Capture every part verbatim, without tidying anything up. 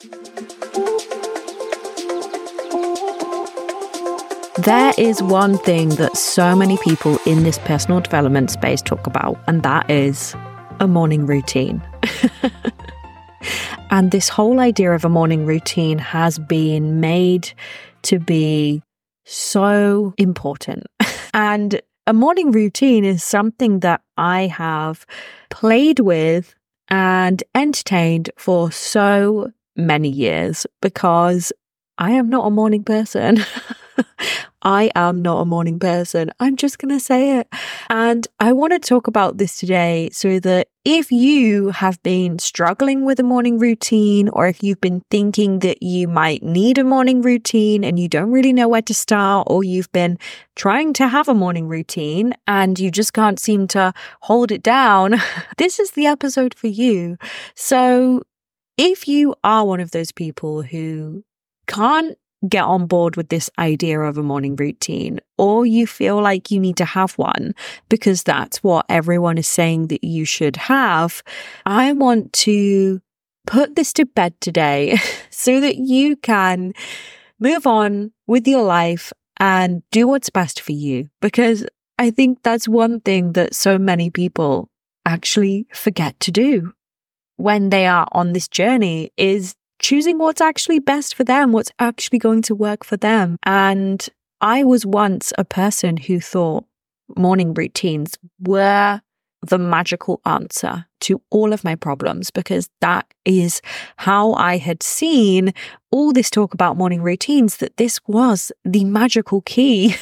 There is one thing that so many people in this personal development space talk about, and that is a morning routine. And this whole idea of a morning routine has been made to be so important. And a morning routine is something that I have played with and entertained for so many years because I am not a morning person. I am not a morning person. I'm just going to say it. And I want to talk about this today so that if you have been struggling with a morning routine, or if you've been thinking that you might need a morning routine and you don't really know where to start, or you've been trying to have a morning routine and you just can't seem to hold it down, this is the episode for you. So if you are one of those people who can't get on board with this idea of a morning routine, or you feel like you need to have one because that's what everyone is saying that you should have, I want to put this to bed today so that you can move on with your life and do what's best for you. Because I think that's one thing that so many people actually forget to do when they are on this journey, is choosing what's actually best for them, what's actually going to work for them. And I was once a person who thought morning routines were the magical answer to all of my problems, because that is how I had seen all this talk about morning routines, that this was the magical key.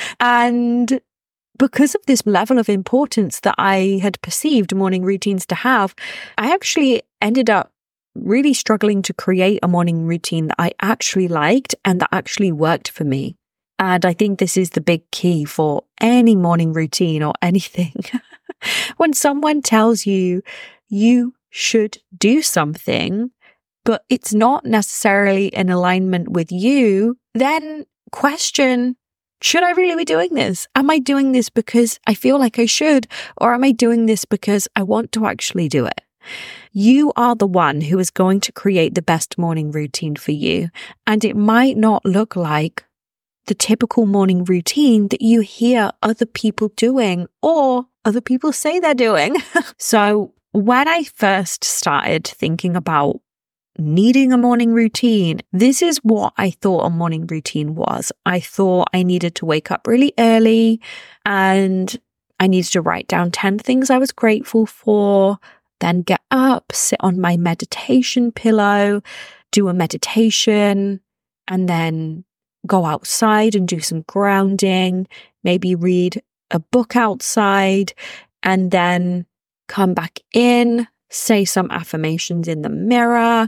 And because of this level of importance that I had perceived morning routines to have, I actually ended up really struggling to create a morning routine that I actually liked and that actually worked for me. And I think this is the big key for any morning routine or anything. When someone tells you you should do something, but it's not necessarily in alignment with you, then question, should I really be doing this? Am I doing this because I feel like I should? Or am I doing this because I want to actually do it? You are the one who is going to create the best morning routine for you. And it might not look like the typical morning routine that you hear other people doing or other people say they're doing. So when I first started thinking about needing a morning routine, this is what I thought a morning routine was. I thought I needed to wake up really early and I needed to write down ten things I was grateful for, then get up, sit on my meditation pillow, do a meditation, and then go outside and do some grounding, maybe read a book outside, and then come back in, say some affirmations in the mirror.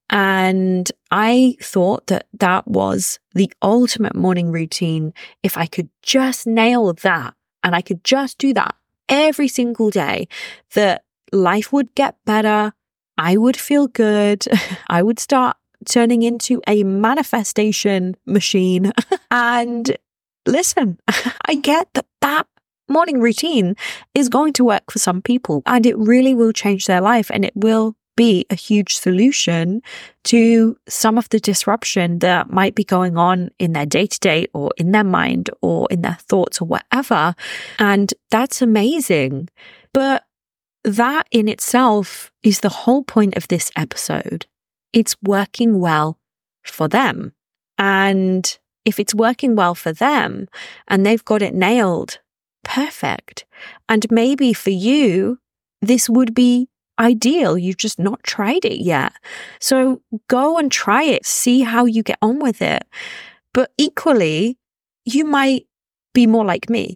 And I thought that that was the ultimate morning routine. If I could just nail that, and I could just do that every single day, that life would get better, I would feel good, I would start turning into a manifestation machine. And listen, I get that that morning routine is going to work for some people and it really will change their life, and it will be a huge solution to some of the disruption that might be going on in their day-to-day or in their mind or in their thoughts or whatever. And that's amazing. But that in itself is the whole point of this episode. It's working well for them. And if it's working well for them and they've got it nailed, perfect. And maybe for you, this would be ideal. You've just not tried it yet. So go and try it. See how you get on with it. But equally, you might be more like me.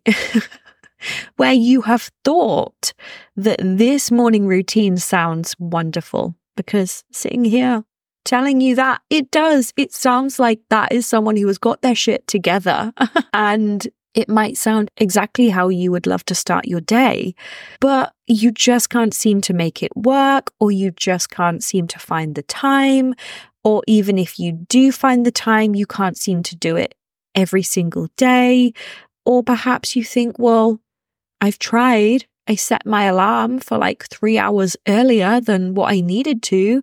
Where you have thought that this morning routine sounds wonderful, because sitting here telling you that it does, it sounds like that is someone who has got their shit together and it might sound exactly how you would love to start your day, but you just can't seem to make it work, or you just can't seem to find the time, or even if you do find the time, you can't seem to do it every single day. Or perhaps you think, well, I've tried. I set my alarm for like three hours earlier than what I needed to,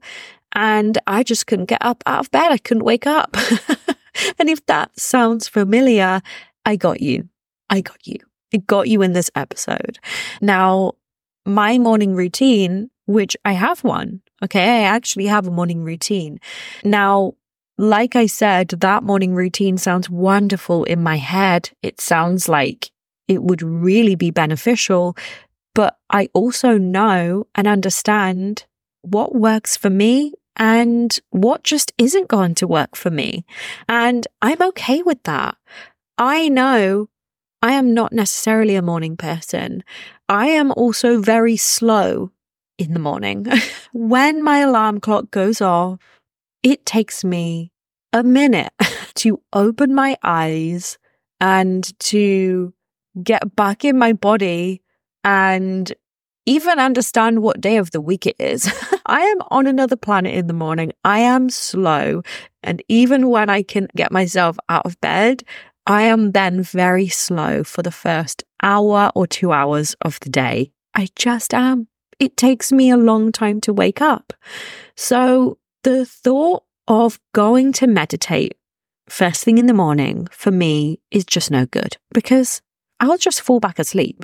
and I just couldn't get up out of bed. I couldn't wake up. And if that sounds familiar, I got you. I got you. I got you in this episode. Now, my morning routine, which I have one, okay, I actually have a morning routine. Now, like I said, that morning routine sounds wonderful in my head. It sounds like it would really be beneficial, but I also know and understand what works for me and what just isn't going to work for me. And I'm okay with that. I know I am not necessarily a morning person. I am also very slow in the morning. When my alarm clock goes off, it takes me a minute to open my eyes and to get back in my body and even understand what day of the week it is. I am on another planet in the morning. I am slow. And even when I can get myself out of bed, I am then very slow for the first hour or two hours of the day. I just am. It takes me a long time to wake up. So the thought of going to meditate first thing in the morning for me is just no good because I'll just fall back asleep.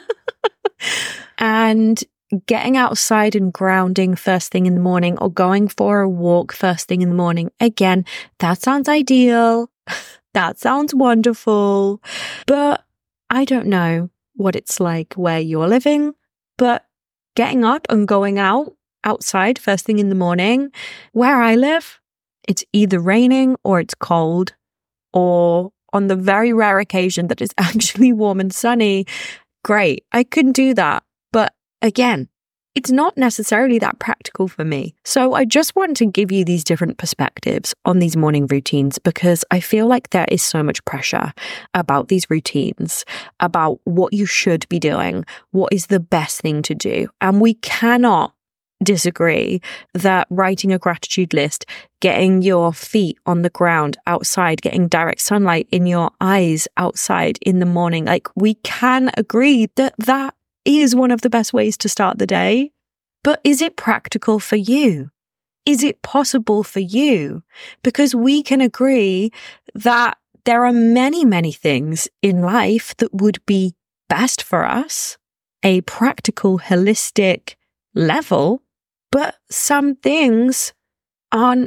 And getting outside and grounding first thing in the morning or going for a walk first thing in the morning, again, that sounds ideal. That sounds wonderful. But I don't know what it's like where you're living. But getting up and going out outside first thing in the morning, where I live, it's either raining or it's cold, or on the very rare occasion that it's actually warm and sunny, great. I couldn't do that. But again, it's not necessarily that practical for me. So I just want to give you these different perspectives on these morning routines because I feel like there is so much pressure about these routines, about what you should be doing, what is the best thing to do. And we cannot disagree that writing a gratitude list, getting your feet on the ground outside, getting direct sunlight in your eyes outside in the morning, like we can agree that that is one of the best ways to start the day. But is it practical for you? Is it possible for you? Because we can agree that there are many, many things in life that would be best for us, a practical, holistic level, but some things aren't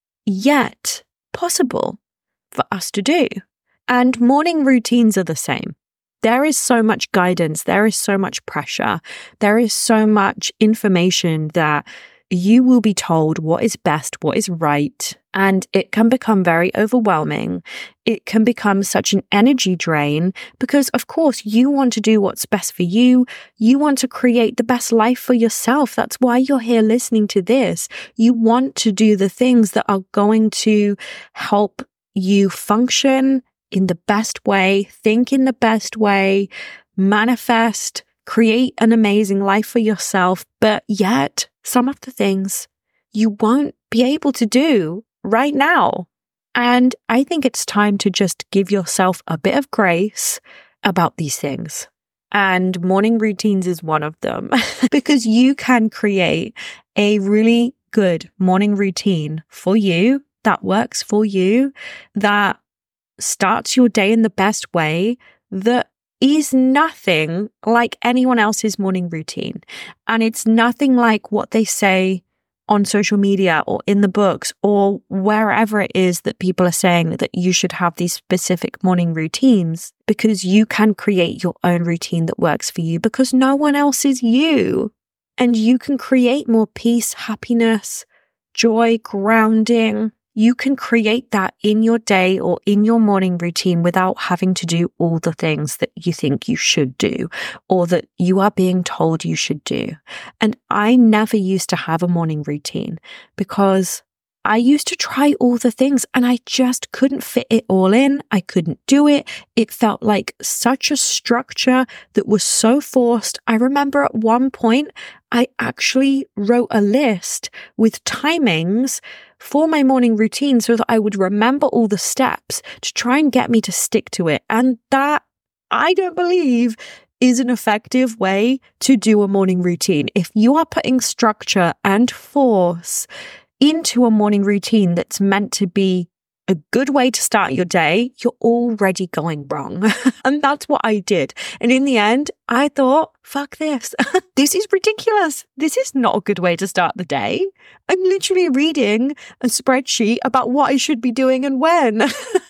yet possible for us to do. And morning routines are the same. There is so much guidance, there is so much pressure, there is so much information that you will be told what is best, what is right, and it can become very overwhelming. It can become such an energy drain because, of course, you want to do what's best for you. You want to create the best life for yourself. That's why you're here listening to this. You want to do the things that are going to help you function in the best way, think in the best way, manifest, create an amazing life for yourself. But yet, some of the things you won't be able to do right now. And I think it's time to just give yourself a bit of grace about these things. And morning routines is one of them because you can create a really good morning routine for you that works for you, that starts your day in the best way, that is nothing like anyone else's morning routine. And it's nothing like what they say on social media or in the books or wherever it is that people are saying that you should have these specific morning routines, because you can create your own routine that works for you because no one else is you. And you can create more peace, happiness, joy, grounding. You can create that in your day or in your morning routine without having to do all the things that you think you should do or that you are being told you should do. And I never used to have a morning routine because I used to try all the things and I just couldn't fit it all in. I couldn't do it. It felt like such a structure that was so forced. I remember at one point, I actually wrote a list with timings for my morning routine so that I would remember all the steps to try and get me to stick to it. And that, I don't believe, is an effective way to do a morning routine. If you are putting structure and force into a morning routine that's meant to be a good way to start your day, you're already going wrong. And that's what I did. And in the end, I thought, fuck this. This is ridiculous. This is not a good way to start the day. I'm literally reading a spreadsheet about what I should be doing and when.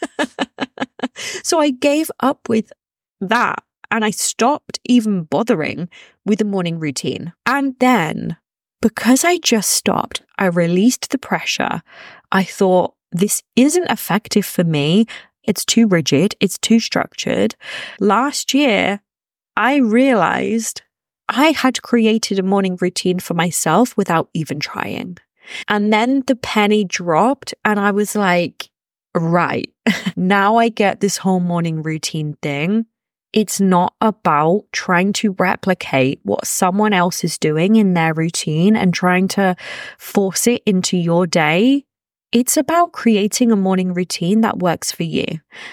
So I gave up with that and I stopped even bothering with the morning routine. And then, because I just stopped, I released the pressure. I thought, this isn't effective for me. It's too rigid. It's too structured. Last year, I realized I had created a morning routine for myself without even trying. And then the penny dropped and I was like, right, now I get this whole morning routine thing. It's not about trying to replicate what someone else is doing in their routine and trying to force it into your day. It's about creating a morning routine that works for you.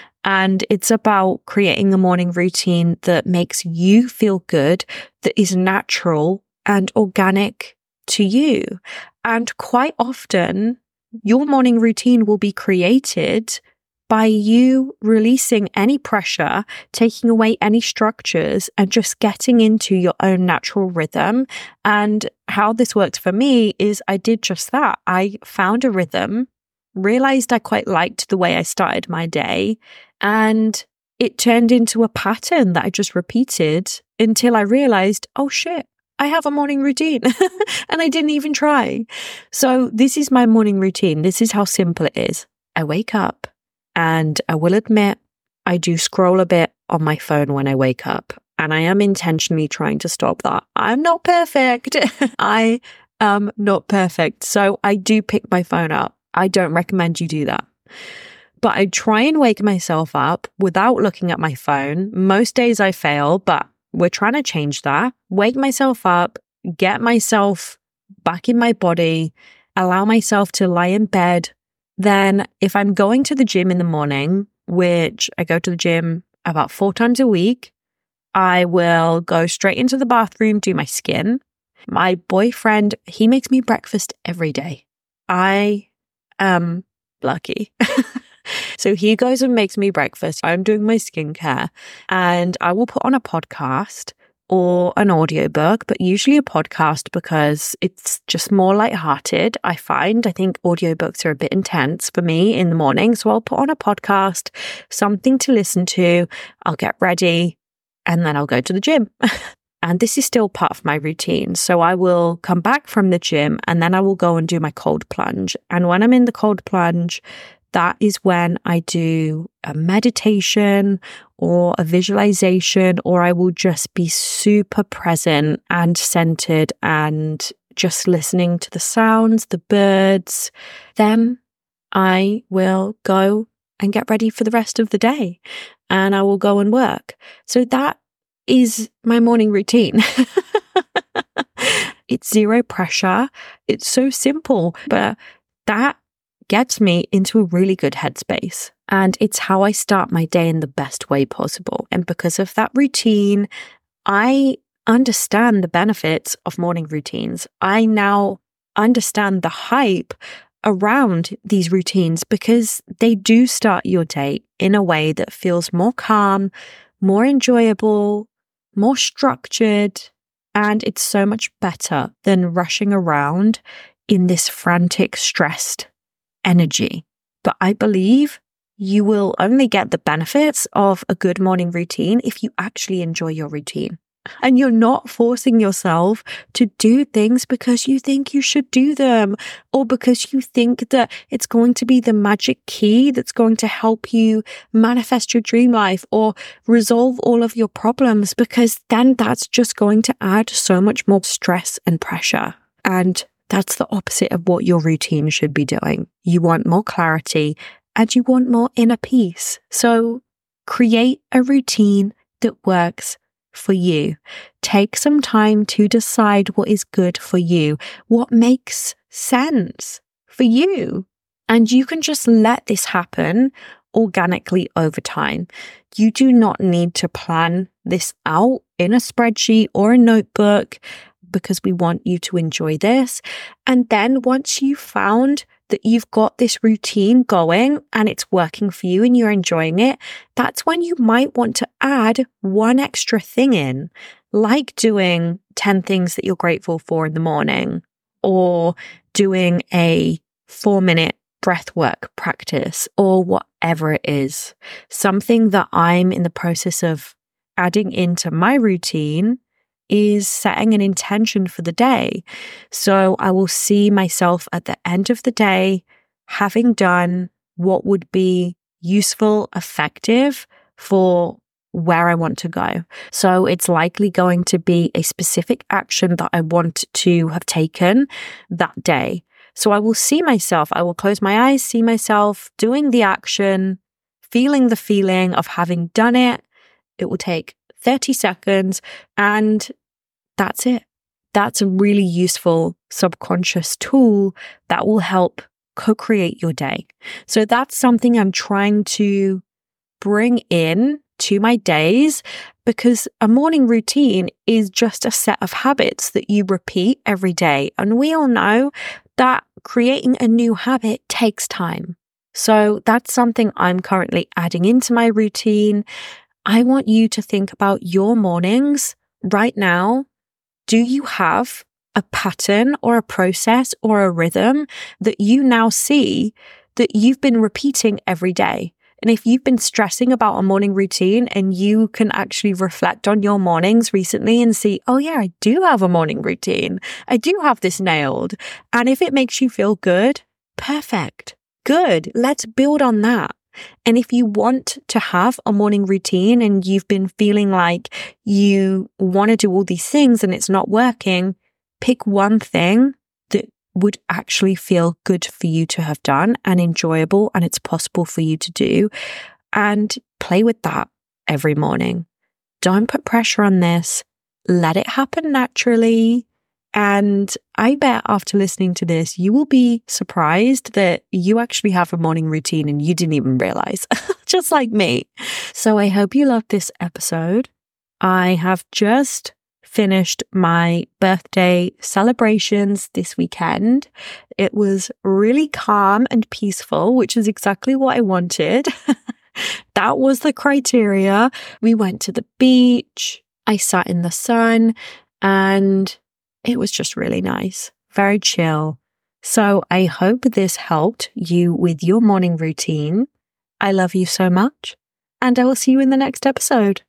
And it's about creating a morning routine that makes you feel good, that is natural and organic to you. And quite often, your morning routine will be created by you releasing any pressure, taking away any structures, and just getting into your own natural rhythm. And how this worked for me is I did just that. I found a rhythm, realized I quite liked the way I started my day, and it turned into a pattern that I just repeated until I realized, oh shit, I have a morning routine and I didn't even try. So this is my morning routine. This is how simple it is. I wake up. And I will admit, I do scroll a bit on my phone when I wake up. And I am intentionally trying to stop that. I'm not perfect. I am not perfect. So I do pick my phone up. I don't recommend you do that. But I try and wake myself up without looking at my phone. Most days I fail, but we're trying to change that. Wake myself up, get myself back in my body, allow myself to lie in bed. Then if I'm going to the gym in the morning, which I go to the gym about four times a week, I will go straight into the bathroom, do my skin. My boyfriend, he makes me breakfast every day. I am lucky. So he goes and makes me breakfast. I'm doing my skincare and I will put on a podcast or an audiobook, but usually a podcast because it's just more lighthearted. I find, I think audiobooks are a bit intense for me in the morning. So I'll put on a podcast, something to listen to. I'll get ready and then I'll go to the gym. And this is still part of my routine. So I will come back from the gym and then I will go and do my cold plunge. And when I'm in the cold plunge, that is when I do a meditation or a visualization, or I will just be super present and centered and just listening to the sounds, the birds. Then I will go and get ready for the rest of the day and I will go and work. So that is my morning routine. It's zero pressure. It's so simple, but that gets me into a really good headspace. And it's how I start my day in the best way possible. And because of that routine, I understand the benefits of morning routines. I now understand the hype around these routines because they do start your day in a way that feels more calm, more enjoyable, more structured, and it's so much better than rushing around in this frantic, stressed energy. But I believe you will only get the benefits of a good morning routine if you actually enjoy your routine. And you're not forcing yourself to do things because you think you should do them or because you think that it's going to be the magic key that's going to help you manifest your dream life or resolve all of your problems, because then that's just going to add so much more stress and pressure. And that's the opposite of what your routine should be doing. You want more clarity and you want more inner peace. So create a routine that works for you. Take some time to decide what is good for you, what makes sense for you. And you can just let this happen organically over time. You do not need to plan this out in a spreadsheet or a notebook. because we want you to enjoy this. And then once you've found that you've got this routine going and it's working for you and you're enjoying it, that's when you might want to add one extra thing in, like doing ten things that you're grateful for in the morning, or doing a four minute breath work practice, or whatever it is. Something that I'm in the process of adding into my routine is setting an intention for the day. So I will see myself at the end of the day having done what would be useful, effective for where I want to go. So it's likely going to be a specific action that I want to have taken that day. So I will see myself, I will close my eyes, see myself doing the action, feeling the feeling of having done it. It will take thirty seconds, and that's it. That's a really useful subconscious tool that will help co-create your day. So that's something I'm trying to bring in to my days, because a morning routine is just a set of habits that you repeat every day. And we all know that creating a new habit takes time. So that's something I'm currently adding into my routine. I want you to think about your mornings right now. Do you have a pattern or a process or a rhythm that you now see that you've been repeating every day? And if you've been stressing about a morning routine and you can actually reflect on your mornings recently and see, oh yeah, I do have a morning routine. I do have this nailed. And if it makes you feel good, perfect. Good. Let's build on that. And if you want to have a morning routine and you've been feeling like you want to do all these things and it's not working, pick one thing that would actually feel good for you to have done and enjoyable, and it's possible for you to do, and play with that every morning. Don't put pressure on this. Let it happen naturally. And I bet after listening to this, you will be surprised that you actually have a morning routine and you didn't even realize, just like me. So I hope you loved this episode. I have just finished my birthday celebrations this weekend. It was really calm and peaceful, which is exactly what I wanted. That was the criteria. We went to the beach. I sat in the sun, and it was just really nice, very chill. So I hope this helped you with your morning routine. I love you so much, and I will see you in the next episode.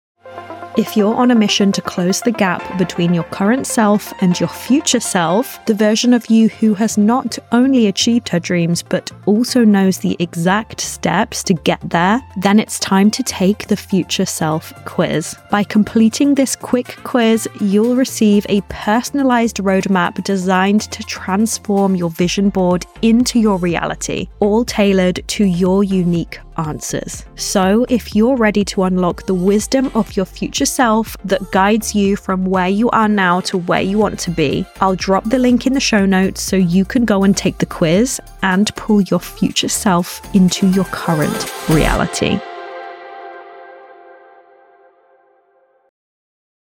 If you're on a mission to close the gap between your current self and your future self, the version of you who has not only achieved her dreams, but also knows the exact steps to get there, then it's time to take the Future Self quiz. By completing this quick quiz, you'll receive a personalized roadmap designed to transform your vision board into your reality, all tailored to your unique answers. So if you're ready to unlock the wisdom of your future self that guides you from where you are now to where you want to be, I'll drop the link in the show notes so you can go and take the quiz and pull your future self into your current reality.